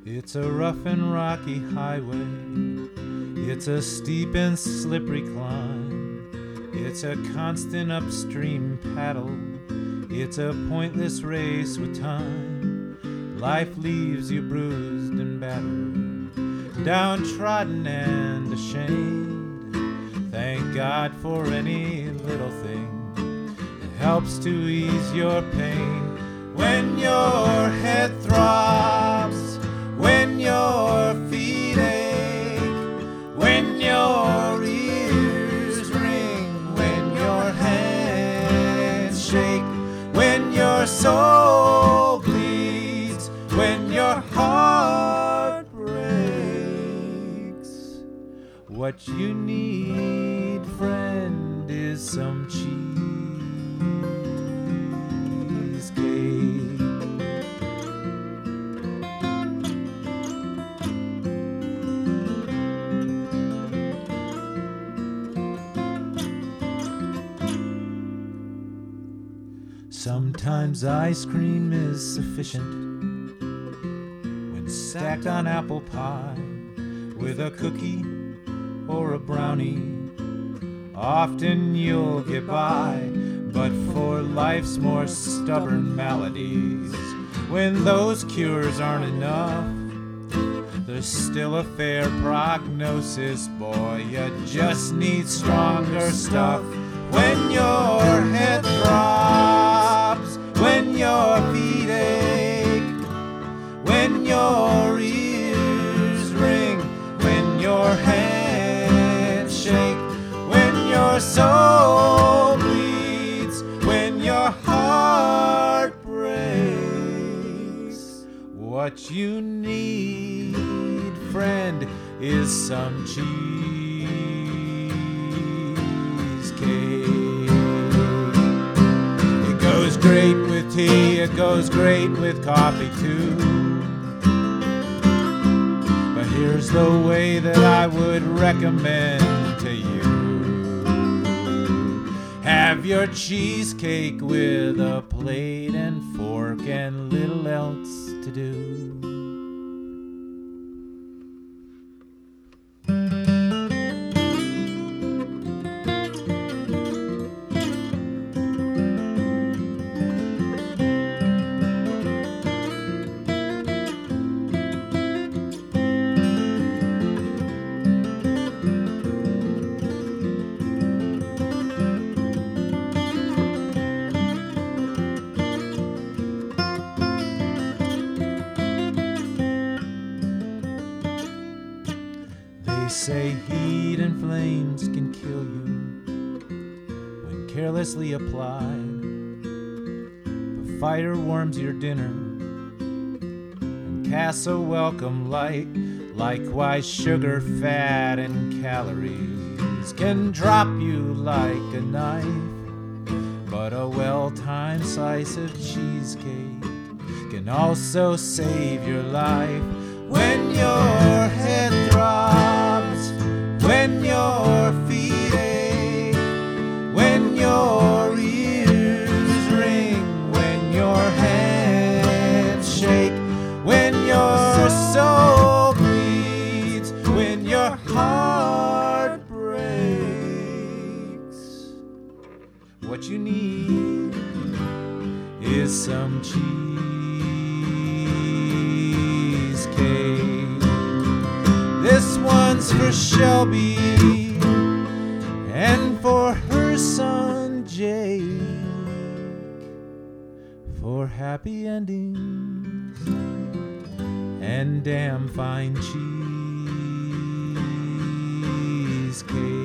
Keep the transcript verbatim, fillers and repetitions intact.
It's a rough and rocky highway. It's a steep and slippery climb. It's a constant upstream paddle. It's a pointless race with time. Life leaves you bruised and battered, downtrodden and ashamed. Thank God for any little thing that helps to ease your pain. When your head throbs, when your feet ache, when your ears ring, when your hands shake, when your soul bleeds, when your heart breaks, what you need, friend, is some cheesecake. Sometimes ice cream is sufficient when stacked on apple pie with a cookie or a brownie. Often you'll get by, but for life's more stubborn maladies, when those cures aren't enough, there's still a fair prognosis, boy. You just need stronger stuff. When your head throbs, when your feet ache, when your ears ring, when your hands shake, when your soul bleeds, when your heart breaks, what you need, friend, is some cheesecake. It goes great with tea, it goes great with coffee too. But here's the way that I would recommend to you. Have your cheesecake with a plate and fork and little else to do. They say heat and flames can kill you when carelessly applied. The fire warms your dinner and casts a welcome light. Likewise, sugar, fat, and calories can drop you like a knife. But a well-timed slice of cheesecake can also save your life. When your head throbs, when your feet ache, when your ears ring, when your hands shake, when your soul bleeds, when your heart breaks, what you need is some cheesecake. This one's for Shelby and for her son Jake, for happy endings and damn fine cheesecake.